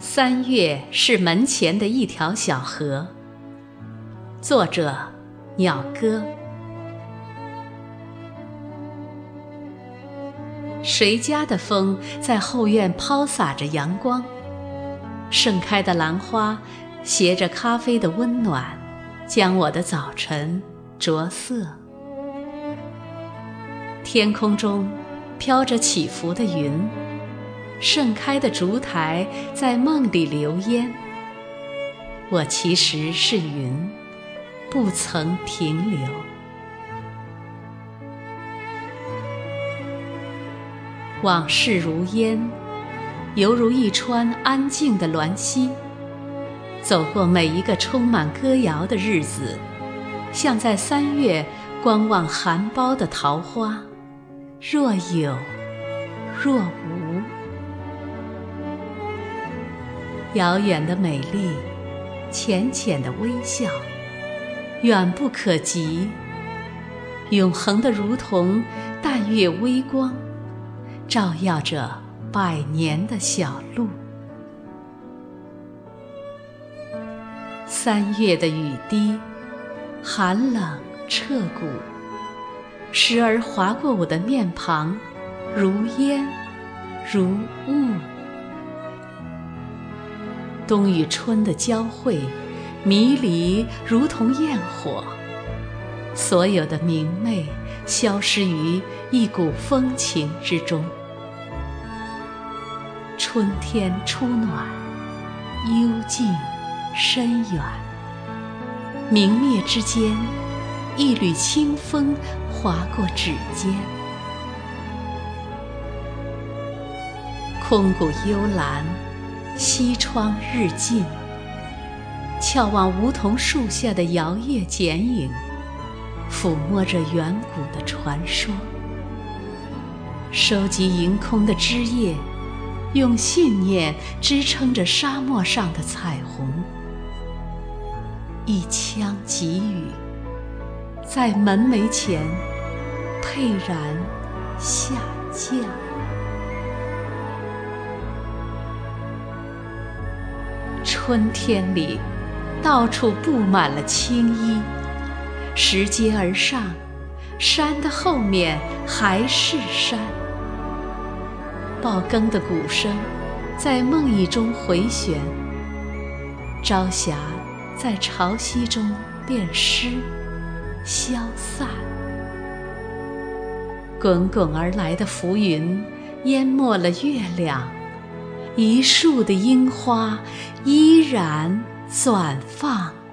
3月是门前的一条小河。作者：鸟歌。谁家的风在后院抛洒着阳光？盛开的兰花携着咖啡的温暖，将我的早晨着色。天空中飘着起伏的云，盛开的烛台在梦里流烟。我其实是云，不曾停留。往事如烟，犹如一川安静的滦溪，走过每一个充满歌谣的日子，像在3月观望含苞的桃花，若有若无。遥远的美丽，浅浅的微笑，远不可及，永恒的如同淡月微光，照耀着100年的小路。3月的雨滴，寒冷彻骨，时而划过我的面庞，如烟如雾。冬与春的交汇，迷离如同焰火，所有的明媚消失于一股风情之中。春天初暖，幽静深远，明灭之间，一缕清风划过指尖。空谷幽兰，西窗日近，眺望梧桐树下的摇曳剪影，抚摸着远古的传说，收集盈空的枝叶，用信念支撑着沙漠上的彩虹。一腔急雨，在门楣前沛然下降。春天里，到处布满了青衣，拾阶而上，山的后面还是山。报更的鼓声在梦呓中回旋，朝霞在潮汐中变湿消散。滚滚而来的浮云淹没了月亮，一树的樱花依然绽放。